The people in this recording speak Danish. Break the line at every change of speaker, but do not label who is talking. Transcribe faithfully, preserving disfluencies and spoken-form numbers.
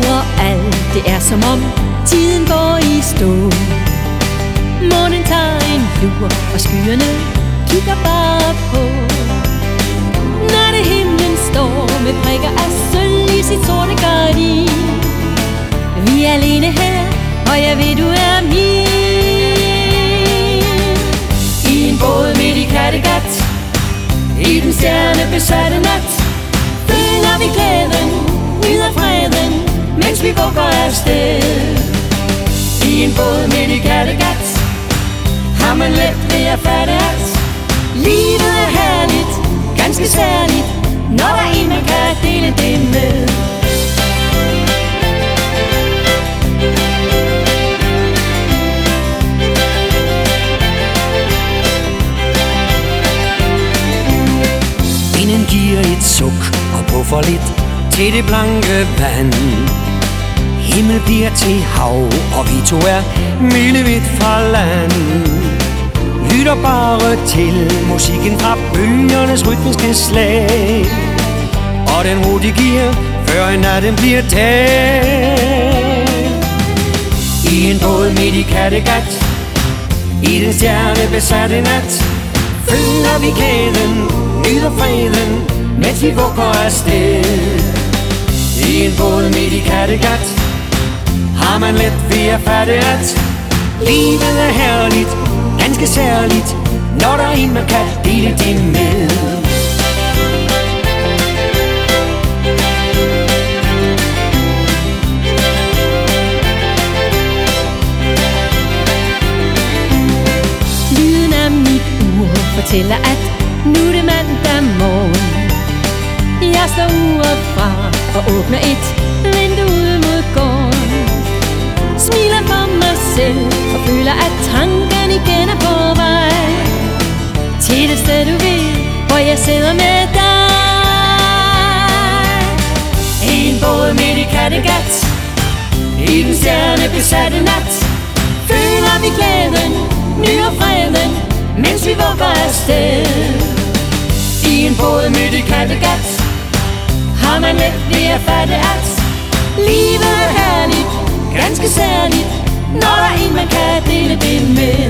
overalt, det er som om tiden går i stå. Månen tager en lur, og skyerne kigger bare på. Nattehimlen står med prikker af sølv i sit sorte gardin. Vi er alene her, og jeg ved du er min. I en båd midt i Kattegat, i den stjernebesatte nat, føler vi glæden, nyder freden, mens vi vugger afsted. I en båd midt i Kattegat har man let ved at fatte, at livet er herligt, ganske særligt, når der er en, man kan dele det med.
Vinden giver et suk og puffer lidt til det blanke vand. Himmel bliver til hav, og vi to er milevidt fra land. Lytter bare til musikken fra bølgernes rytmiske slag, og den ro de giver, før natten bliver dag. I en båd midt i Kattegat, i den stjernebesatte nat, føler vi glæden, nyder freden, mens vi vugger afsted. I en båd midt i Kattegat har man let ved at fatte, at livet er herligt, ganske særligt, når der er en, man kan dele det med.
Lyden af mit ur fortæller, at nu er det mandag morgen. Jeg slår uret fra og åbner et vindue mod gården. Smiler for mig selv og føler, at tanken igen er på vej til det sted du ved, hvor jeg sidder med dig.
I en båd midt i Kattegat, i den stjernebesatte nat,
føler vi glæden, nyder freden, mens vi vugger afsted.
I en båd midt i Kattegat
har man let ved at fatte, at livet er herligt, ganske særligt, når der er en, man kan dele det med.